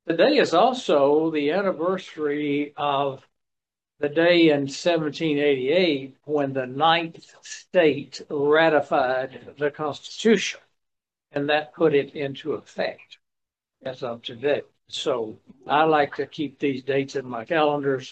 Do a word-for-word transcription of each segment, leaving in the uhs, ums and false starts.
Today is also the anniversary of the day in seventeen eighty-eight when the ninth state ratified the Constitution, and that put it into effect as of today. So I like to keep these dates in my calendars.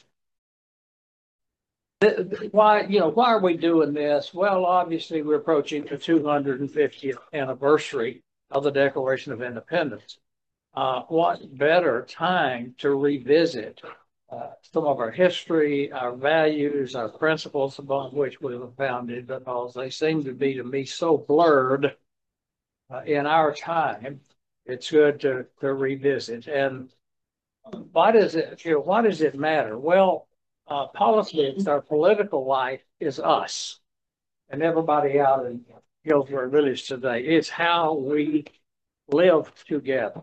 Why, you know, why are we doing this? Well, obviously, we're approaching the two hundred fiftieth anniversary of the Declaration of Independence. Uh, what better time to revisit uh, some of our history, our values, our principles upon which we were founded, because they seem to be to me so blurred uh, in our time. It's good to, to revisit. And why does it, you know, why does it matter? Well, uh, politics, our political life is us and everybody out in Hillsborough Village today. It's how we live together,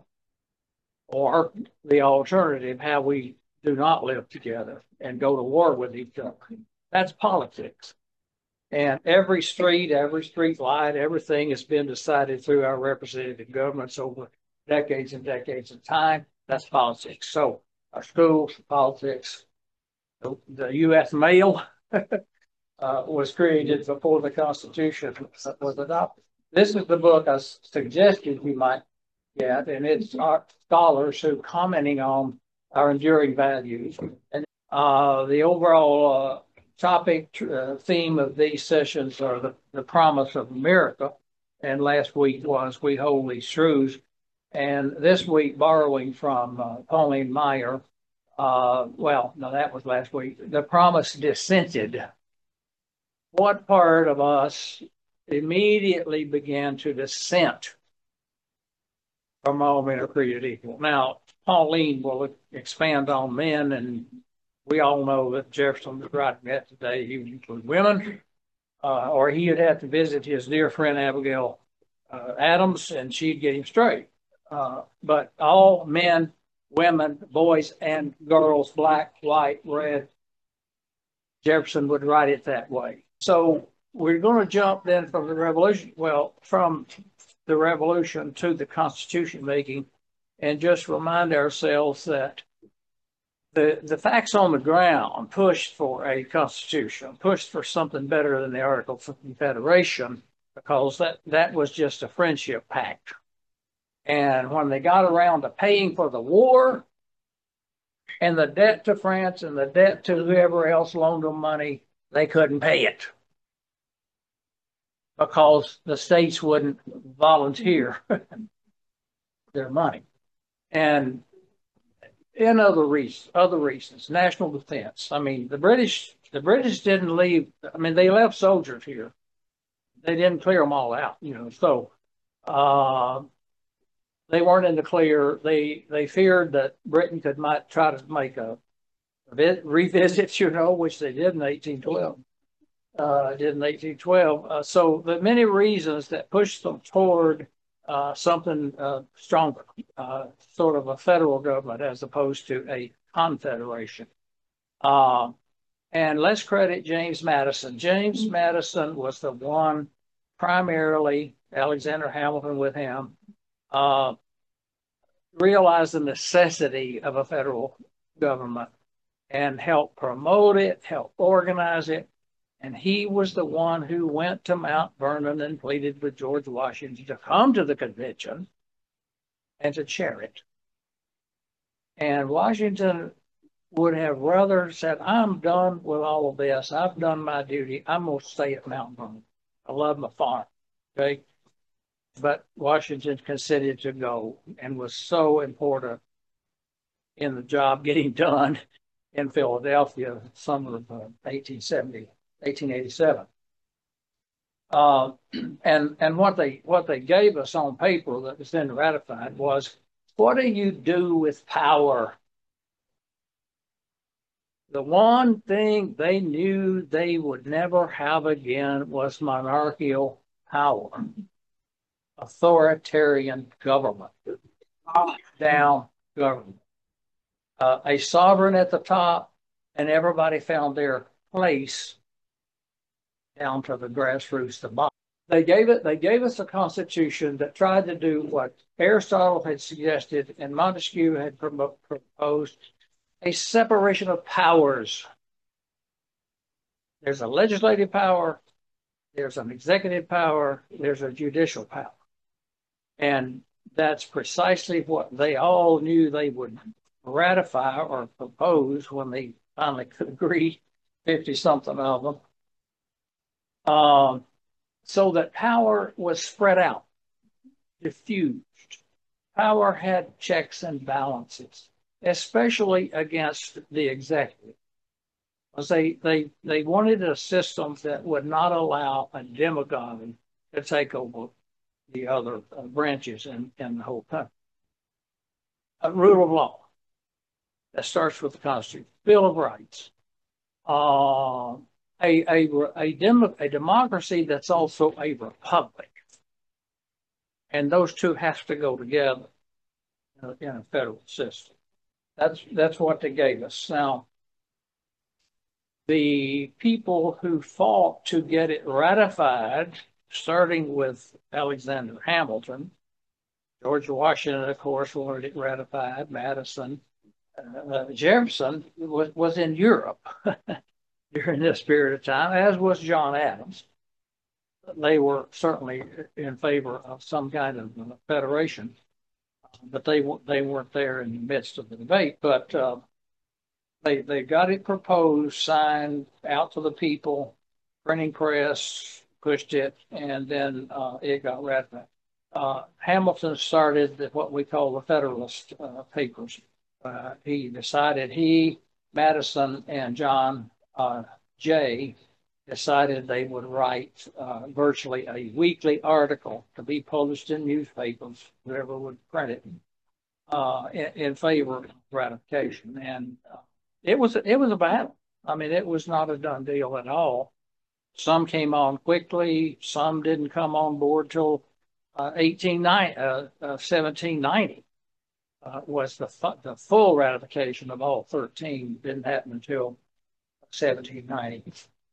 or the alternative, how we do not live together and go to war with each other. That's politics. And every street, every street light, everything has been decided through our representative governments over decades and decades of time. That's politics. So our schools, politics, the, the U S mail uh, was created before the Constitution was adopted. This is the book I suggested you might get, and it's our scholars who commenting on our enduring values. And uh, the overall uh, topic uh, theme of these sessions are the, the promise of America. And last week was We Hold These Truths. And this week, borrowing from uh, Pauline Maier, uh, well, no, that was last week, the promise dissented. What part of us immediately began to dissent from all men are created equal? Now, Pauline will expand on men, and we all know that Jefferson was writing that today. He would include women, uh, or he would have to visit his dear friend Abigail uh, Adams, and she'd get him straight. Uh, but all men, women, boys, and girls, black, white, red, Jefferson would write it that way. So we're going to jump then from the revolution, well, from the revolution to the Constitution making, and just remind ourselves that the the facts on the ground pushed for a constitution, pushed for something better than the Articles of Confederation, because that that was just a friendship pact. And when they got around to paying for the war and the debt to France and the debt to whoever else loaned them money, they couldn't pay it because the states wouldn't volunteer their money. And in other reasons, other reasons, national defense. I mean, the British, the British didn't leave. I mean, they left soldiers here. They didn't clear them all out, you know. So uh, they weren't in the clear. They they feared that Britain could might try to make a, a revisit, you know, which they did in eighteen twelve. Uh, did in eighteen twelve. Uh, so the many reasons that pushed them toward uh, something uh, stronger, uh, sort of a federal government as opposed to a confederation. Uh, and let's credit James Madison. James Madison was the one, primarily, Alexander Hamilton with him, uh, realized the necessity of a federal government and helped promote it, help organize it. And he was the one who went to Mount Vernon and pleaded with George Washington to come to the convention and to chair it. And Washington would have rather said, I'm done with all of this. I've done my duty. I'm going to stay at Mount Vernon. I love my farm. Okay. But Washington consented to go and was so important in the job getting done in Philadelphia, summer of uh, eighteen seventy. eighteen eighty-seven. Uh, and and what they what they gave us on paper that was then ratified was, what do you do with power? The one thing they knew they would never have again was monarchical power, authoritarian government, top-down government, uh, a sovereign at the top, and everybody found their place down to the grassroots, the bottom. they gave it, they gave us a constitution that tried to do what Aristotle had suggested and Montesquieu had proposed, a separation of powers. There's a legislative power, there's an executive power, there's a judicial power. And that's precisely what they all knew they would ratify or propose when they finally could agree, fifty something of them. Um, so that power was spread out, diffused. Power had checks and balances, especially against the executive. Because they, they, they wanted a system that would not allow a demagogue to take over the other uh, branches in, in the whole country. A rule of law that starts with the Constitution, Bill of Rights, uh, a, a, a, demo, a democracy that's also a republic. And those two have to go together in a, in a federal system. That's, that's what they gave us. Now, the people who fought to get it ratified, starting with Alexander Hamilton, George Washington, of course, wanted it ratified, Madison, uh, Jefferson was, was in Europe during this period of time, as was John Adams. They were certainly in favor of some kind of federation, but they, they weren't there in the midst of the debate. But uh, They, they got it proposed, signed out to the people, printing press, pushed it, and then uh, it got ratified. Uh, Hamilton started the, what we call the Federalist uh, Papers. Uh, he decided, he, Madison, and John uh, Jay decided they would write uh, virtually a weekly article to be published in newspapers, whoever would print it, uh, in, in favor of ratification. And uh, It was it was a battle. I mean, it was not a done deal at all. Some came on quickly. Some didn't come on board till uh, eighteen ninety, uh, uh, seventeen ninety uh, was the the full ratification of all thirteen. Didn't happen until seventeen ninety.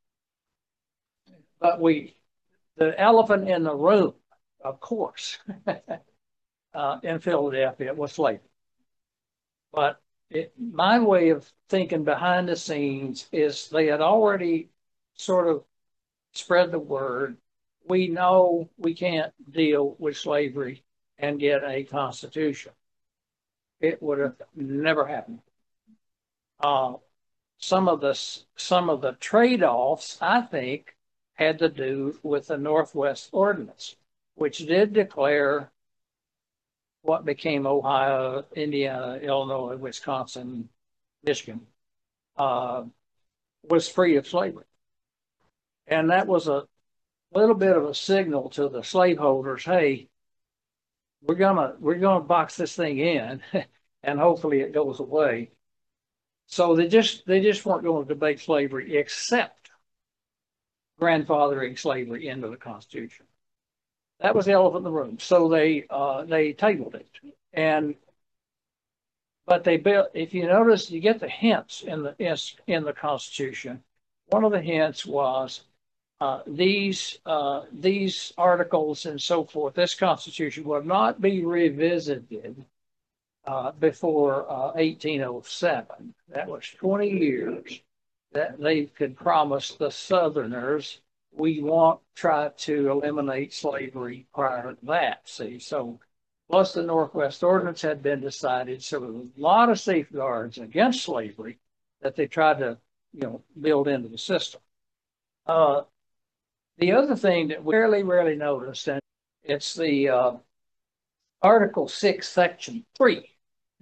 But we, the elephant in the room, of course, uh, in Philadelphia was slavery. But It, my way of thinking behind the scenes is they had already sort of spread the word. We know we can't deal with slavery and get a constitution. It would have never happened. Uh, some of the some of the trade-offs, I think, had to do with the Northwest Ordinance, which did declare what became Ohio, Indiana, Illinois, Wisconsin, Michigan, uh, was free of slavery. And that was a little bit of a signal to the slaveholders, hey, we're gonna we're gonna box this thing in and hopefully it goes away. So they just they just weren't going to debate slavery except grandfathering slavery into the Constitution. That was the elephant in the room. So they uh, they tabled it, and but they built. If you notice, you get the hints in the in the Constitution. One of the hints was uh, these uh, these articles and so forth. This Constitution will not be revisited uh, before uh, eighteen oh seven. That was twenty years that they could promise the Southerners. We won't try to eliminate slavery prior to that. See, so plus the Northwest Ordinance had been decided, so there was a lot of safeguards against slavery that they tried to, you know, build into the system. Uh, the other thing that we rarely, rarely notice, and it's the uh, Article Six, Section Three.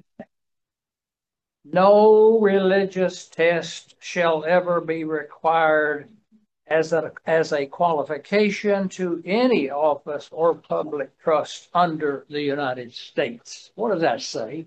No religious test shall ever be required as a, as a qualification to any office or public trust under the United States. What does that say?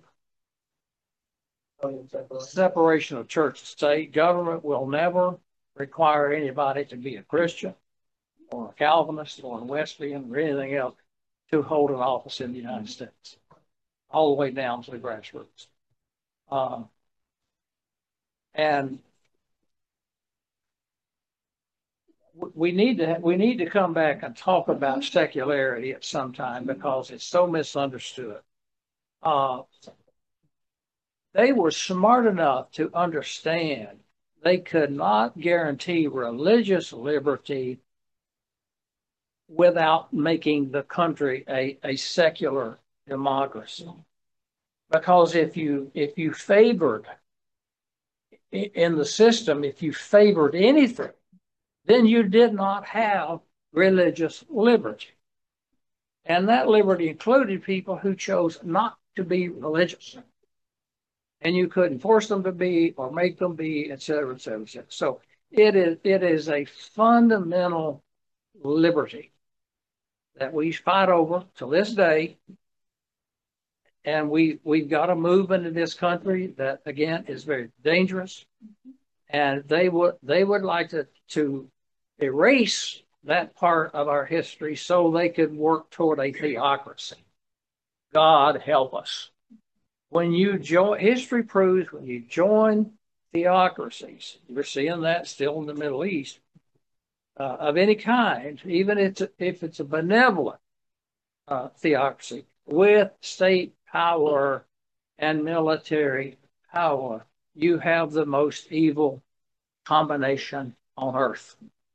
Separation of church and state. Government will never require anybody to be a Christian or a Calvinist or a Wesleyan or anything else to hold an office in the United States, all the way down to the grassroots. Uh, and we need to we need to come back and talk about secularity at some time because it's so misunderstood. Uh, they were smart enough to understand they could not guarantee religious liberty without making the country a, a secular democracy. Because if you if you favored in the system, if you favored anything, then you did not have religious liberty. And that liberty included people who chose not to be religious. And you couldn't force them to be or make them be, et cetera, et cetera, et cetera. So it is, it is a fundamental liberty that we fight over to this day. And we, we've got a movement in this country that, again, is very dangerous. And they would, they would like to, to erase that part of our history so they could work toward a theocracy. God help us. When you join, history proves when you join theocracies, we're seeing that still in the Middle East, uh, of any kind, even if it's a, if it's a benevolent uh, theocracy with state power and military power, you have the most evil combination on earth.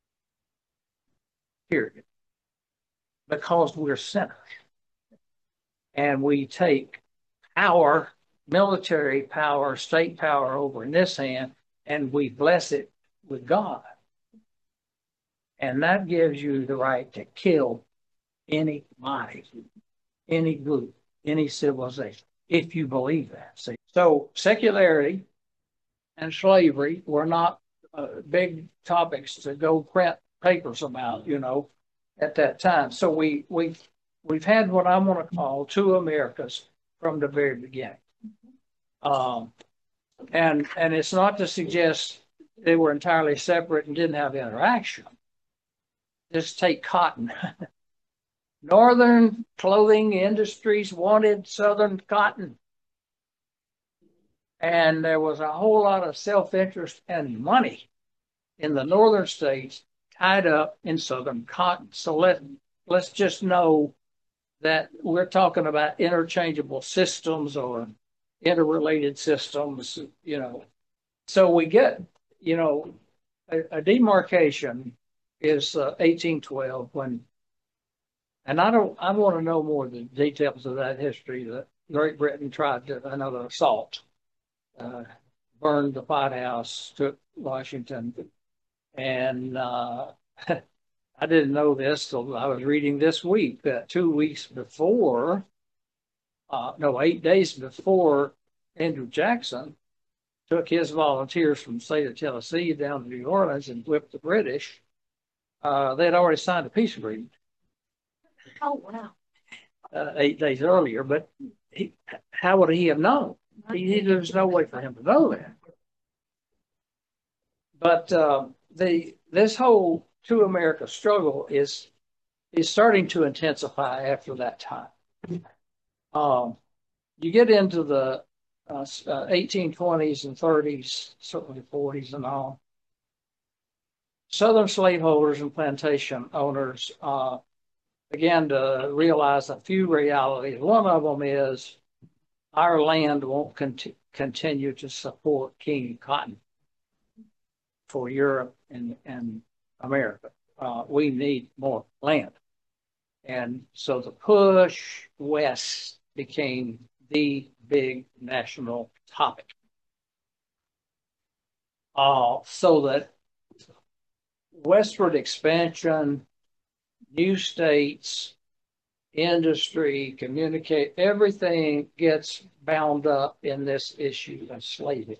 Period. Because we're sinners. And we take power, military power, state power over in this hand, and we bless it with God. And that gives you the right to kill anybody, any group, any civilization, if you believe that. See? So secularity and slavery were not uh, big topics to go print papers about, you know, at that time. So we we we've had what I want to call two Americas from the very beginning. Um, and and it's not to suggest they were entirely separate and didn't have interaction. Just take cotton. Northern clothing industries wanted Southern cotton. And there was a whole lot of self-interest and money in the northern states tied up in Southern cotton. So let, let's just know that we're talking about interchangeable systems or interrelated systems, you know. So we get, you know, a, a demarcation is uh, eighteen twelve when, and I don't, I want to know more of the details of that history that Great Britain tried to, another assault, uh, burned the White House, took Washington, and uh, I didn't know this till I was reading this week that two weeks before, uh, no, eight days before Andrew Jackson took his volunteers from the state of Tennessee down to New Orleans and whipped the British, uh, they had already signed a peace agreement. Oh, wow. Uh, eight days earlier, but he, how would he have known? He, there's no way for him to know that. But uh, the this whole two America struggle is is starting to intensify after that time. Um, you get into the uh, uh, eighteen twenties and thirties, certainly forties and all. Southern slaveholders and plantation owners uh, began to realize a few realities. One of them is our land won't cont- continue to support King Cotton for Europe and, and America. Uh, we need more land. And so the push west became the big national topic. Uh, so that westward expansion, new states, industry, communicate, everything gets bound up in this issue of slavery.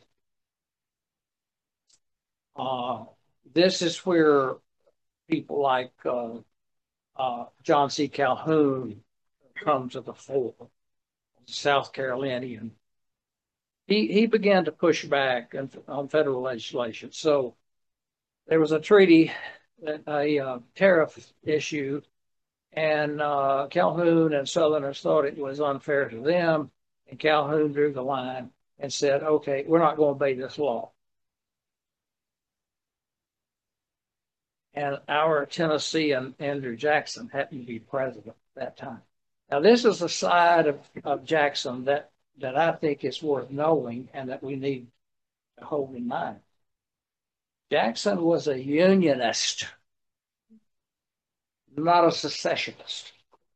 Uh, this is where people like uh, uh, John C. Calhoun come to the fore, South Carolinian. He, he began to push back on federal legislation. So there was a treaty, a uh, tariff issue, and uh, Calhoun and Southerners thought it was unfair to them, and Calhoun drew the line and said, okay, we're not going to obey this law. and our Tennessean Andrew Jackson happened to be president at that time. Now, this is a side of, of Jackson that, that I think is worth knowing and that we need to hold in mind. Jackson was a unionist, not a secessionist.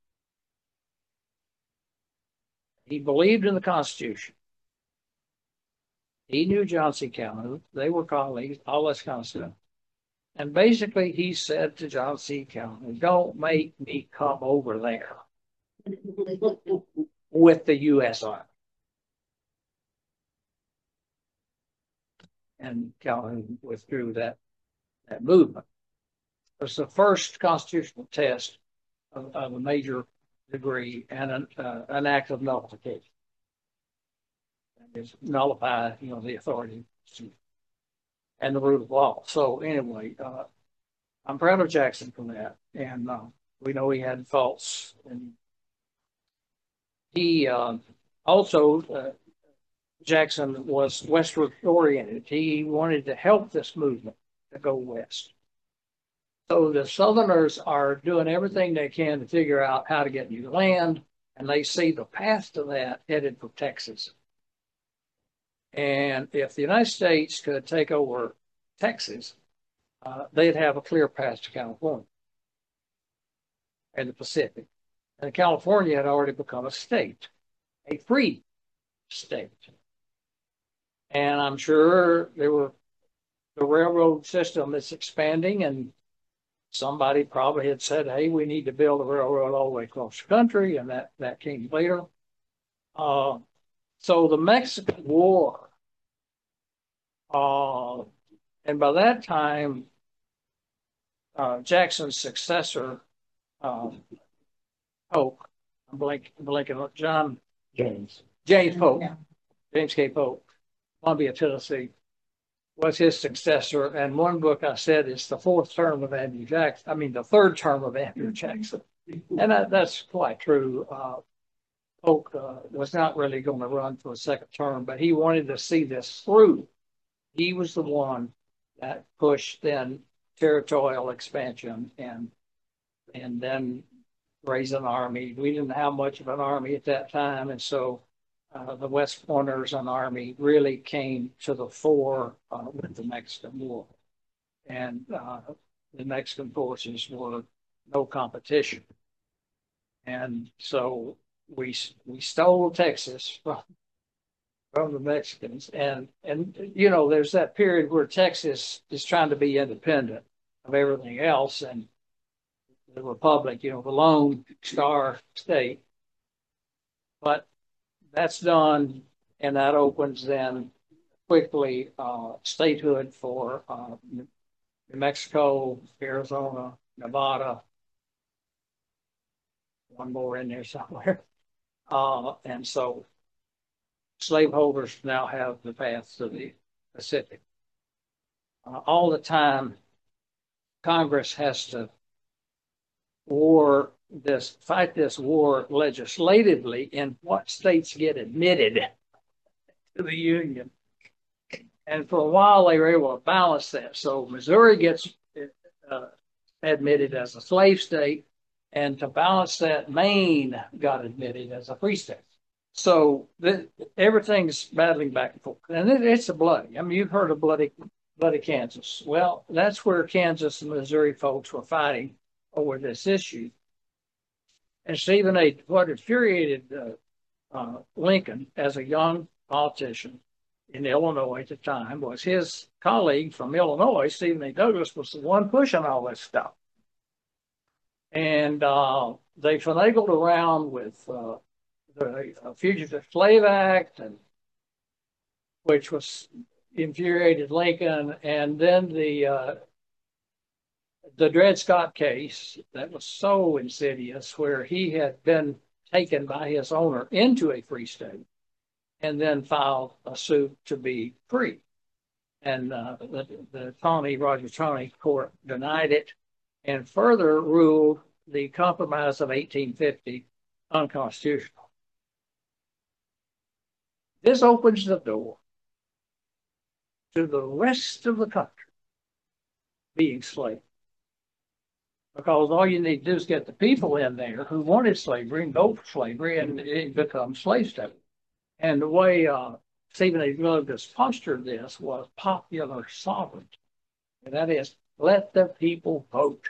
He believed in the Constitution. He knew John C. Calhoun. They were colleagues, all this kind of stuff. And basically, he said to John C. Calhoun, don't make me come over there with the U S Army. And Calhoun withdrew that, that movement. It was the first constitutional test of, of a major degree and an, uh, an act of nullification. Is nullify, you know, the authority and the rule of law. So anyway, uh, I'm proud of Jackson for that, and uh, we know he had faults. And he uh, also uh, Jackson was westward oriented. He wanted to help this movement to go west. So the Southerners are doing everything they can to figure out how to get new land, and they see the path to that headed for Texas. And if the United States could take over Texas, uh, they'd have a clear path to California and the Pacific. And California had already become a state, a free state. And I'm sure there were the railroad system is expanding, and somebody probably had said, hey, we need to build a railroad all the way across the country, and that, that came later. Uh, So the Mexican War, uh, and by that time, uh, Jackson's successor, um, Polk, I'm blanking, blanking, John James. James Polk, Yeah. James K. Polk, Columbia, Tennessee, was his successor. And one book I said is the fourth term of Andrew Jackson. I mean, the third term of Andrew Jackson, and that, that's quite true. Uh, Polk uh, was not really going to run for a second term, but he wanted to see this through. He was the one that pushed then territorial expansion and and then raise an army. We didn't have much of an army at that time, and so uh, the West Pointers and army really came to the fore uh, with the Mexican War, and uh, the Mexican forces were no competition, and so we we stole Texas from from the Mexicans, and and you know there's that period where Texas is trying to be independent of everything else, and the Republic, you know, the lone star state. But that's done, and that opens then quickly uh, statehood for uh, New Mexico, Arizona, Nevada, one more in there somewhere. Uh, and so slaveholders now have the path to the Pacific. Uh, all the time, Congress has to war this, fight this war legislatively in what states get admitted to the Union. And for a while, they were able to balance that. So Missouri gets uh, admitted as a slave state, and to balance that, Maine got admitted as a free state. So the, everything's battling back and forth, and it, it's a bloody. I mean, you've heard of bloody, bloody Kansas. Well, that's where Kansas and Missouri folks were fighting over this issue. And Stephen A. what infuriated uh, uh, Lincoln as a young politician in Illinois at the time was his colleague from Illinois, Stephen A. Douglas, was the one pushing all this stuff. And uh, they finagled around with uh, the Fugitive Slave Act, and which was infuriated Lincoln, and then the uh, the Dred Scott case that was so insidious, where he had been taken by his owner into a free state, and then filed a suit to be free, and uh, the the Taney Roger Taney court denied it, and further ruled the Compromise of eighteen fifty unconstitutional. This opens the door to the rest of the country being slave. because all you need to do is get the people in there who wanted slavery and vote for slavery, and it becomes slave state. And the way uh, Stephen A. Douglas postured this was popular sovereignty. And that is, let the people vote.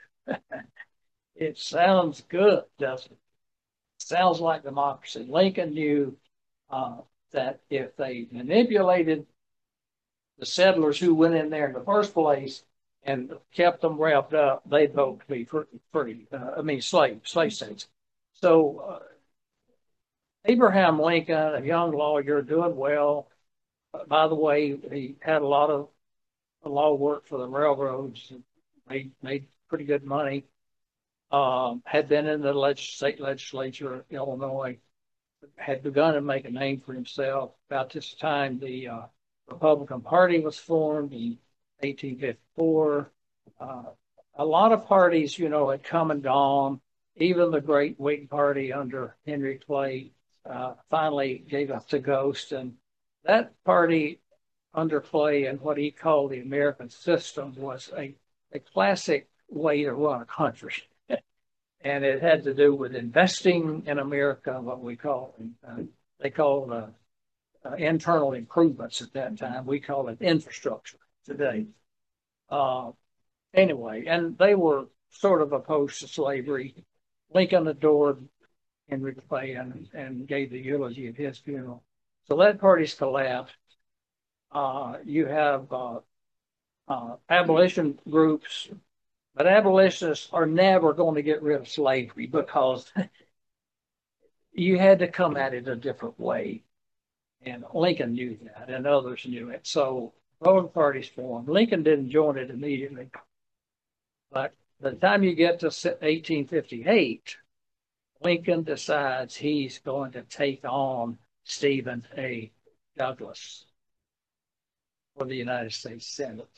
It sounds good, doesn't it? Sounds like democracy. Lincoln knew uh, that if they manipulated the settlers who went in there in the first place and kept them wrapped up, they'd vote to be free. Uh, I mean, slave, slave states. So uh, Abraham Lincoln, a young lawyer, doing well. Uh, by the way, he had a lot of law work for the railroads, made made pretty good money. Um, had been in the leg- state legislature of Illinois, had begun to make a name for himself. About this time, the uh, Republican Party was formed in eighteen fifty-four. Uh, a lot of parties, you know, had come and gone. Even the great Whig Party under Henry Clay uh, finally gave up the ghost. And that party under Clay and what he called the American system was a, a classic way to run a country. And it had to do with investing in America, what we call, uh, they called uh, uh, internal improvements at that time. We call it infrastructure today. Uh, anyway, and they were sort of opposed to slavery. Lincoln adored Henry Clay and, and gave the eulogy at his funeral. So that party's collapsed. Uh, you have uh, uh, abolition groups. But abolitionists are never going to get rid of slavery because you had to come at it a different way. And Lincoln knew that, and others knew it. So both parties formed. Lincoln didn't join it immediately. But by the time you get to eighteen fifty-eight, Lincoln decides he's going to take on Stephen A. Douglas for the United States Senate.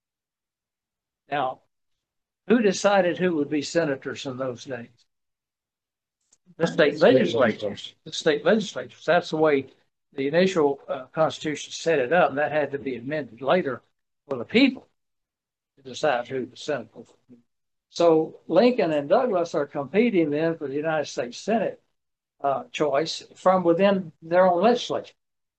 Now, who decided who would be senators in those days? The state legislatures. The state legislatures. That's the way the initial uh, Constitution set it up, and that had to be amended later for the people to decide who the senator was. So Lincoln and Douglas are competing then for the United States Senate uh, choice from within their own legislature.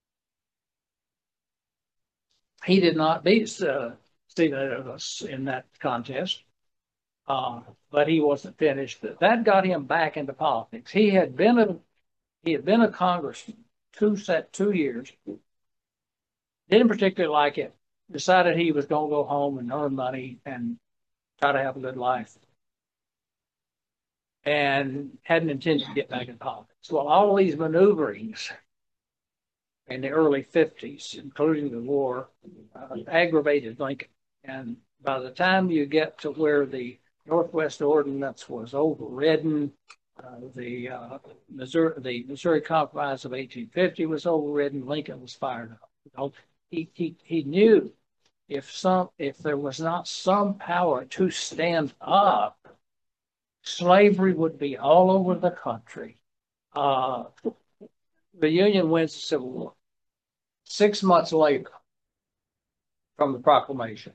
He did not beat uh, Stephen A. Douglas in that contest. Uh, but he wasn't finished. That got him back into politics. He had been a he had been a congressman two set two years. Didn't particularly like it. Decided he was going to go home and earn money and try to have a good life. And hadn't intended to get back in politics. Well, all these maneuverings in the early fifties, including the war, uh, aggravated Lincoln. And by the time you get to where the Northwest Ordinance was overridden. Uh, the uh, Missouri, the Missouri Compromise of eighteen fifty was overridden. Lincoln was fired up. He he he knew if some if there was not some power to stand up, slavery would be all over the country. Uh, the Union wins the Civil War. Six months later, from the proclamation,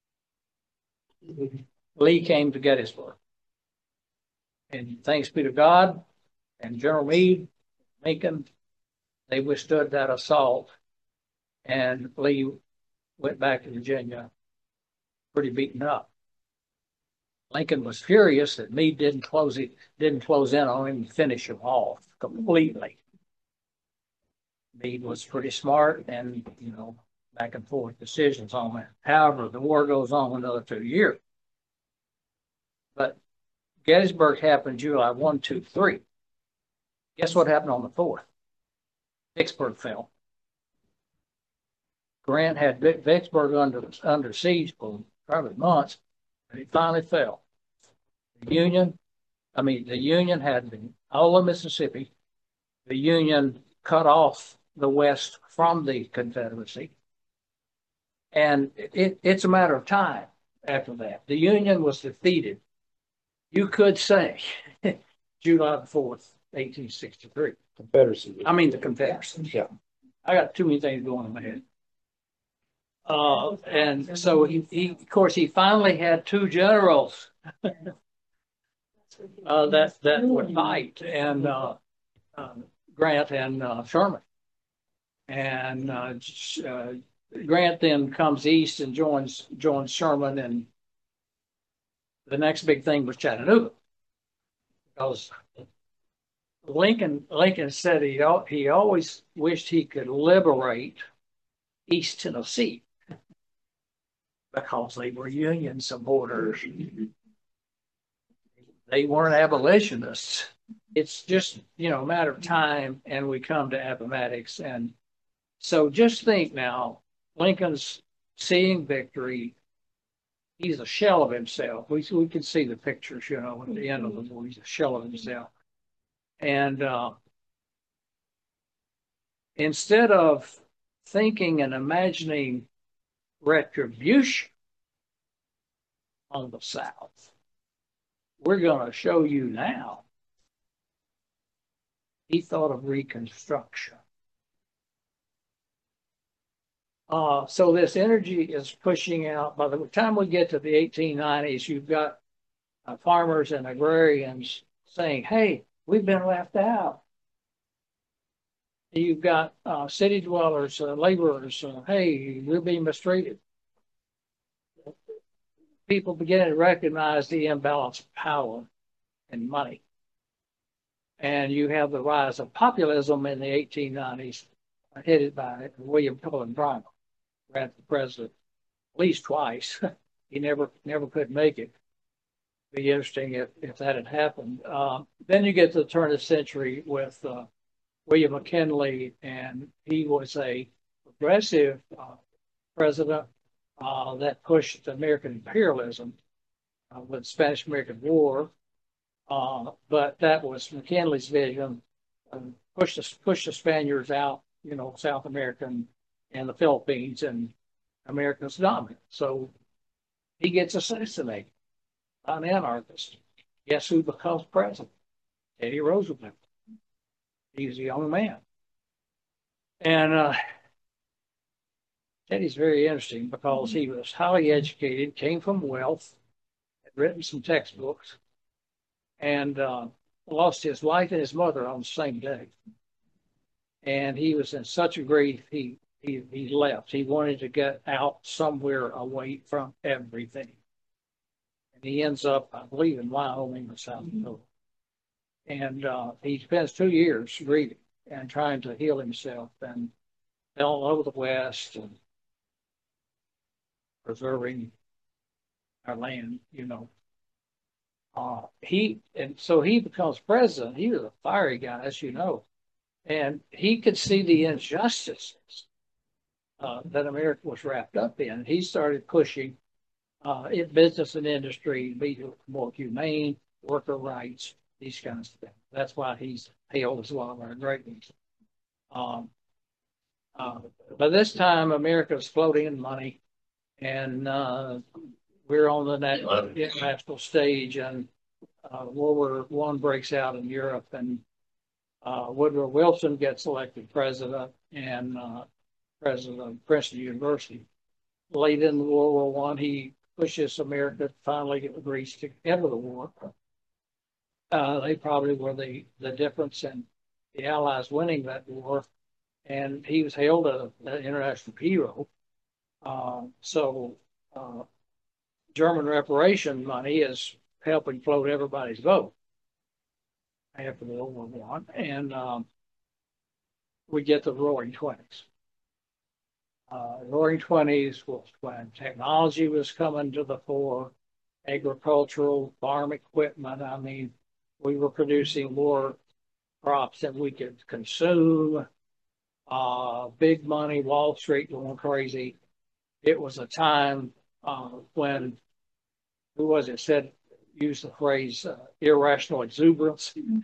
Lee came to Gettysburg. And thanks be to God and General Meade, Lincoln, they withstood that assault. And Lee went back to Virginia pretty beaten up. Lincoln was furious that Meade didn't close it, didn't close in on him and finish him off completely. Meade was pretty smart and, you know, back and forth decisions on that. However, the war goes on another two years. But Gettysburg happened July first, two, three. Guess what happened on the fourth? Vicksburg fell. Grant had Vicksburg under, under siege for probably months, and it finally fell. The Union, I mean, the Union had the, all of Mississippi. The Union cut off the West from the Confederacy. And it, it's a matter of time after that. The Union was defeated. You could say July fourth, eighteen sixty-three. Confederacy. I mean the Confederacy. Yeah. I got too many things going in my head. Uh, and so he, he, of course, he finally had two generals uh, that that would fight, and uh, uh, Grant and uh, Sherman. And uh, uh, Grant then comes east and joins joins Sherman, and the next big thing was Chattanooga, because Lincoln Lincoln said he he always wished he could liberate East Tennessee because they were Union supporters. They weren't abolitionists. It's just, you know, a matter of time, and we come to Appomattox. And so just think now, Lincoln's seeing victory. He's a shell of himself. We, we can see the pictures, you know, at the end of the war. He's a shell of himself. And uh, instead of thinking and imagining retribution on the South, we're going to show you now. He thought of Reconstruction. Uh, so this energy is pushing out. By the time we get to the eighteen nineties, you've got uh, farmers and agrarians saying, hey, we've been left out. You've got uh, city dwellers, uh, laborers, uh, hey, we're being mistreated. People begin to recognize the imbalance of power and money. And you have the rise of populism in the eighteen nineties, uh, headed by William Cullen Bryant, ran for president at least twice. He never never could make it. Be interesting if, if that had happened. Uh, then you get to the turn of the century with uh, William McKinley, and he was a progressive uh, president uh, that pushed American imperialism uh, with the Spanish-American War. Uh, but that was McKinley's vision: uh, push the push the Spaniards out, you know, South American and the Philippines, and Americans dominate. So he gets assassinated by an anarchist. Guess who becomes president? Teddy Roosevelt. He's a young man. And uh, Teddy's very interesting because he was highly educated, came from wealth, had written some textbooks, and uh, lost his wife and his mother on the same day. And he was in such a grief, he, he, he left. He wanted to get out somewhere away from everything. And he ends up, I believe, in Wyoming or South Dakota. And uh, he spends two years grieving and trying to heal himself and all over the West and preserving our land, you know. Uh, he and so he becomes president. He was a fiery guy, as you know, and he could see the injustices uh, that America was wrapped up in. He started pushing uh, in business and industry to be more humane, worker rights, these kinds of things. That's why he's hailed as one of our great ones. Um, uh, by this time, America's floating in money, and uh, we're on the national, international stage, and uh, World War One breaks out in Europe, and uh, Woodrow Wilson gets elected president and uh, president of Princeton University. Late in World War One, he pushes America to finally get Greece to enter the war. Uh, they probably were the, the difference in the Allies winning that war, and he was hailed as an international hero. Uh, so uh, German reparation money is helping float everybody's boat after World War One, and um, we get the Roaring Twenties. Uh, Roaring Twenties was when technology was coming to the fore, agricultural, farm equipment. I mean, we were producing more crops than we could consume. Uh, big money, Wall Street going crazy. It was a time uh, when, who was it, said, used the phrase uh, irrational exuberance. Mm-hmm.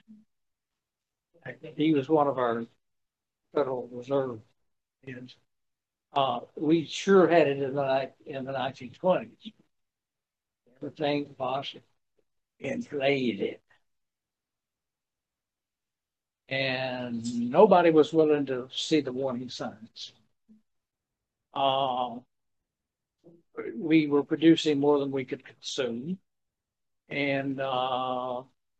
He was one of our Federal Reserve heads. Uh, we sure had it in the, in the nineteen twenties. Everything was inflated. And nobody was willing to see the warning signs. Uh, we were producing more than we could consume. And uh,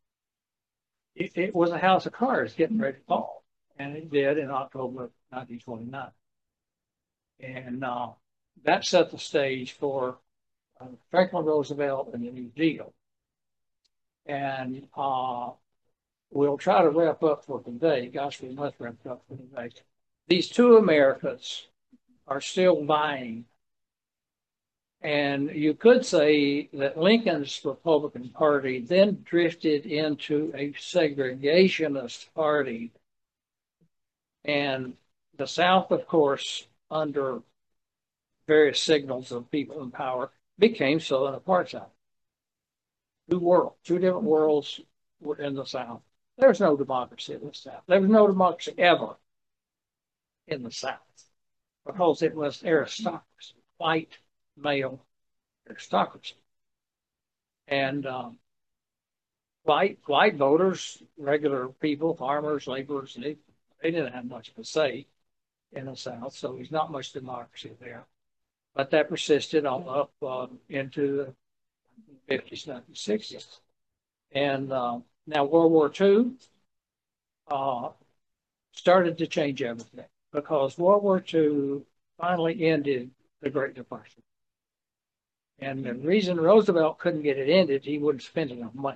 it, it was a house of cards getting ready to fall, and it did in October of nineteen twenty-nine. And uh, that set the stage for uh, Franklin Roosevelt and the New Deal. And uh, we'll try to wrap up for today. Gosh, we must wrap up for today. These two Americas are still vying. And you could say that Lincoln's Republican Party then drifted into a segregationist party. And the South, of course, under various signals of people in power, became Southern apartheid. Two worlds, two different worlds were in the South. There's no democracy in the South. There was no democracy ever in the South because it was aristocracy, white, male aristocracy. And um, white, white voters, regular people, farmers, laborers, they, they didn't have much of a say in the South, so there's not much democracy there. But that persisted on up uh, into the fifties, nineteen sixties. And uh, now World War Two uh, started to change everything because World War Two finally ended the Great Depression. And the reason Roosevelt couldn't get it ended, he wouldn't spend enough money.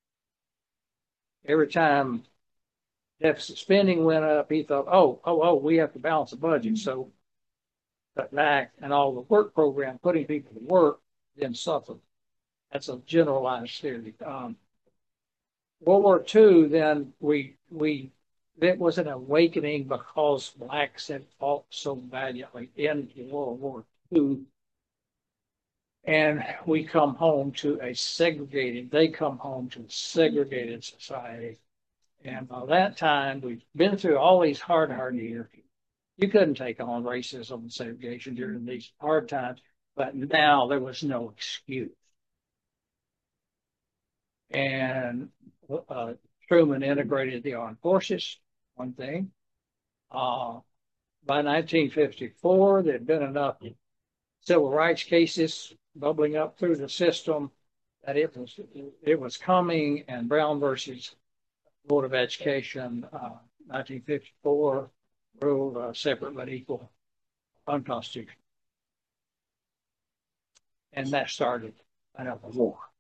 Every time deficit spending went up, he thought, oh, oh, oh, we have to balance the budget. So cut back, and all the work program, putting people to work, then suffered. That's a generalized theory. Um, World War Two, then we we it was an awakening because blacks had fought so valiantly in World War Two, and we come home to a segregated. They come home to a segregated society, and by that time we've been through all these hard, hard years. You couldn't take on racism and segregation during these hard times, but now there was no excuse. And uh, Truman integrated the armed forces, one thing. Uh, by nineteen fifty-four, there had been enough civil rights cases bubbling up through the system that it was it was coming, and Brown versus Board of Education, uh, nineteen fifty-four, ruled uh, separate but equal, unconstitutional. And that started another war.